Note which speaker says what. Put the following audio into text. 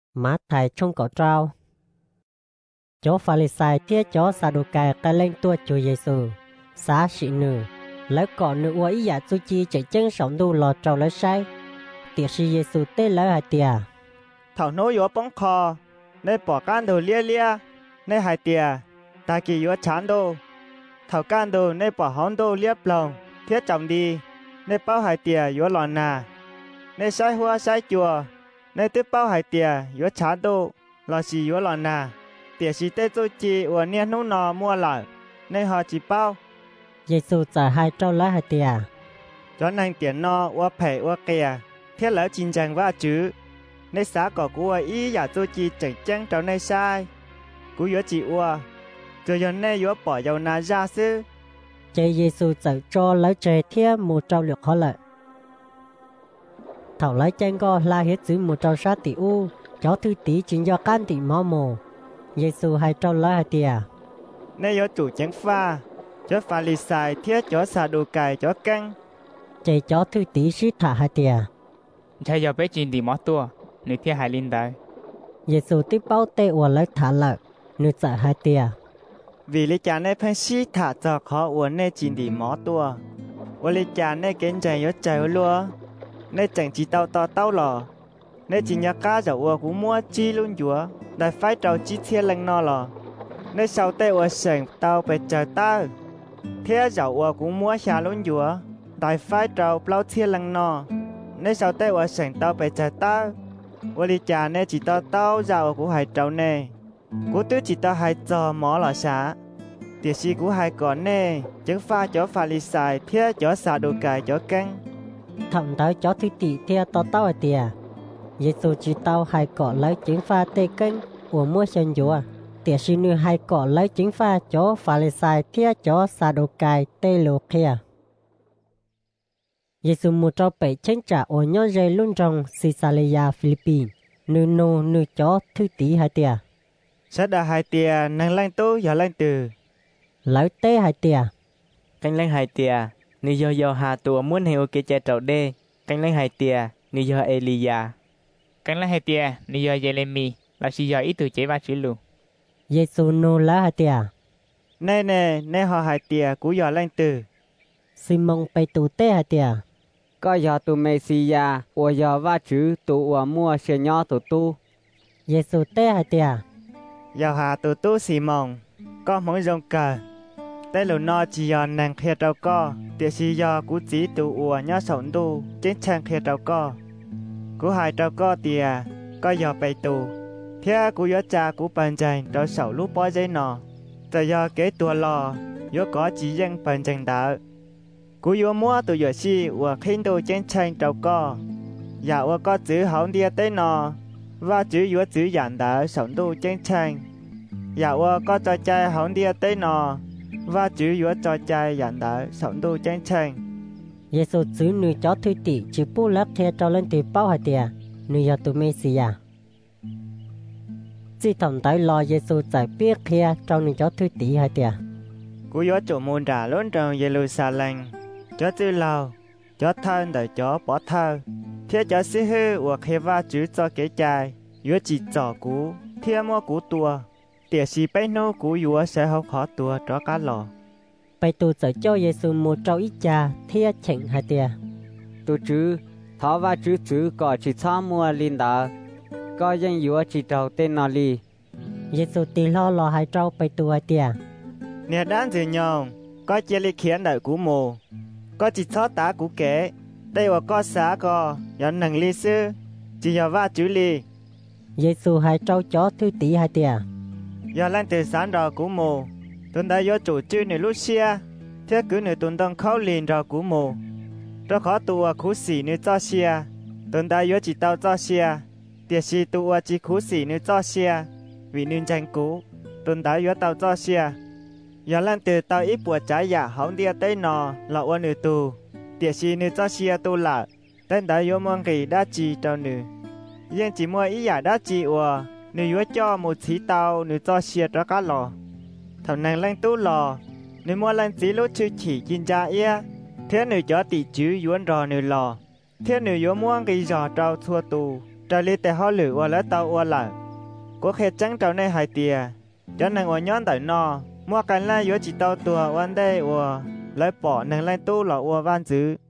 Speaker 1: Má thầy trong cỏ trao. Chỗ Pha-li-sai thiết chỗ Sa-đu-cai cái lên tua Chúa Giê-xu. Xá sĩ nữ. Lấy cỏ nữ ua ý giả chú chi chạy chân sống đu lò trâu lấy say. Tiệt sĩ Giê-xu tê lấy hai tìa.
Speaker 2: Thảo nô yếu bóng kho. Nê bỏ can đồ lia lia. Nê hai tìa. Ta kỳ yếu chán đồ. Thảo can đồ nê bỏ hóng đồ liếp lòng. Thiết trọng đi. Nê bao hai tìa yếu lòn nà. Nê sai hoa sai chùa. Nê tiếp bao hai tìa yếu chán đồ. Lò xì yếu lòn nà. Tiệt sĩ tê chú chi ua niên nô nò mua lại. Nê họ chỉ bao.
Speaker 1: Giê-xu trả hai trâu lấy hai tìa.
Speaker 2: Cho nàng tiền no ua phê ua kìa. Thiết lỡ chín chẳng va chứ. Nê xá cỏ của ý giả chú chi chẳng chẳng trâu nê sai. Cú yếu chỉ ua. Rồi giờ nê yếu bỏ dầu nà ra sư.
Speaker 1: Chế Giê-xu trả cho lấy chế thiết một trâu liệt khó lợi. Thảo lấy chân go la hết giữ một trâu sát tỷ u. Cháu thư tí chính do can tỷ máu mồ. Giê-xu hai trâu lấy hai tìa.
Speaker 2: Nê yếu chủ chẳng pha. Chó Pha-li-sai thiết chó Sa-đu-cai chó căng.
Speaker 1: Chế cháu thư tí xít thả hai tìa.
Speaker 3: Chạy giờ bé chín đi mót tua. Nữ thiết hai linh đời.
Speaker 1: Giê-xu tiếp bao tê ua lấy thả lợi. Nữ trả hai tìa.
Speaker 2: Vì lý cha nê phên xí thả cho khó ua nê chín đi mó tua. Ua lý cha nê kén chạy yếu chạy lùa. Nê chẳng chỉ tao to tao lò. Nê chỉ nhá cá dạo ua cú mua chi luôn dùa. Đại phái trâu chi thiết lăng no lò. Nê sau tê ua sành tao bè chờ tao. Thế dạo ua cú mua xa luôn dùa. Đại phái trâu bao thiết lăng no. Nê sau tê ua sành tao bè chờ tao. Ua lý cha nê chỉ tao tao dạo cú hai trâu nê. Cú tư chỉ tao hai trò mó lò xá. Tiệt sĩ cú hai con nê. Chứng pha chó Pha-li-sai thiết chó Sa-đu-cai chó căng.
Speaker 1: Thậm tới cháu thư tỷ thiết to tao hai tìa. Giê-xu chỉ tao hai cỏ lấy chính pha tê kênh của mua chân dùa. Tiệt sĩ nữ hai cỏ lấy chính pha chó Pha-li-sai thiết chó Sa-đu-cai tê lô kia. Giê-xu một trâu bể chênh trả ở nhóm dây luôn trong Caesarea Philippines. Nữ nô nữ chó thư tỷ hai tìa.
Speaker 2: Sát đà hai tìa nàng lanh tố giờ lanh từ.
Speaker 1: Lấy tê hai tìa.
Speaker 4: Canh lên hai tìa. Nữ do hà tùa muốn hiểu kê chè trầu đê. Canh lên hai tìa. Nữ do Elia.
Speaker 3: Cánh lá hai tia, nữ do Jeremy. Là sĩ do ý từ chế ba chữ lù.
Speaker 1: Giê-xu nô lá hai tìa.
Speaker 2: Nê nê nê họ hai tìa cú giờ lanh từ.
Speaker 1: Simon bày tù tê hai tìa.
Speaker 5: Có giờ tụ Mê-si-a, ủa giờ va chữ tụ ủa mua xe nhỏ tụ tu.
Speaker 1: Giê-xu tê hai tìa.
Speaker 2: Giờ hà tụ tu xì mong. Có mỗi dòng cờ. Tê lù no chỉ giờ nàng khía trâu co. Tiệt xì giờ cú chỉ tụ ủa nhó sống tu. Chính trang khía trâu co. Cú hai trâu co tìa. Có giờ bày tù. Thế cú yếu cha cú bần chành trâu sầu lúc bó dây nọ. Giờ giờ kế tùa lò. Yếu có chỉ dân bần chành đỡ. Cú yếu mua tụ yếu xì ủa khinh tụ chính trang trâu co. Dạ ủa có chữ hổng đĩa tế nọ. Và chữ yếu chữ dặn đỡ sống tu chính trang. Dạ ủa có cho chai hổng đĩa tế nọ. Và chữ yếu cho chai dặn đỡ sống tu chính trang.
Speaker 1: Giê-xu chữ nữ chó thư tỷ chỉ bố lắc theo trâu lên từ bao hai tìa. Nữ do tụ Mê-si-a. Chỉ thầm tới lo Giê-xu giải biết kia trâu nữ chó thư tỷ hai tìa.
Speaker 2: Cú yếu chủ môn trả lớn trong Giê-ru-sa-lem. Chó chữ lâu. Chó thân đời chó bỏ thơ. Thế chó sĩ hư ủa khế va chữ cho kế chai. Yếu chỉ cho cú. Thế mua cú tua. Tiệt sĩ bấy nô cú yếu sẽ học khó tua cho cá lò.
Speaker 1: Bày tù giải cho Giê-xu một trâu ít cha thiết chỉnh hai tìa.
Speaker 5: Tụ chữ, thó va chữ có chỉ cho mua linh đỡ. Có dân yếu chỉ trầu tên nọ lì.
Speaker 1: Giê-xu tì lo hai trâu bày tù hai tìa.
Speaker 2: Nè đáng dư nhông. Có chế lý khiến đời cú mù. Có chỉ cho tá cú kế. Đây là có xá có. Yếu nâng lý sư. Chỉ yếu va chữ lì.
Speaker 1: Giê-xu hai trâu chó thư tỷ hai tìa.
Speaker 2: Yếu lên từ sáng rò cú mù. Tuần đã yếu chủ chữ nữ lúc xia. Thế cứ nữ tuần đông khâu liền rò cú mù. Rồi khó tùa khú xỉ nữ cho xia. Tuần đã yếu chỉ tao cho xia. Tiệt sĩ tùa chỉ khú xỉ nữ cho xia. Vì nữ tranh cú. Tuần đã yếu tao cho xia. Yếu lên từ tao ít bùa trái giả hóng đĩa tế nò. Lọ ua nữ tù. Tiệt sĩ nữ cho xia tu lạ. Tên đã yếu mong kỳ đá chì trao nữ. Nhưng chỉ mua ý giả đá chì ua. Nữ yếu cho một xí tao nữ cho xia cho cá lò. Thảo nàng lên tu lò. Nữ mua lên xí lúc chư chỉ kinh gia ia. Thế nữ cho tỷ chứ yuan rò nữ lò. Thế nữ yếu mua kỳ giò trao thua tù. trò li tè họ lử ua lỡ tàu ua lở cố khét trắng trâu này hai tia cho nàng ua nhón tại no mua cái lai yếu chỉ tàu tua uan đây ua lấy bỏ nàng lai tu lọ ua van dữ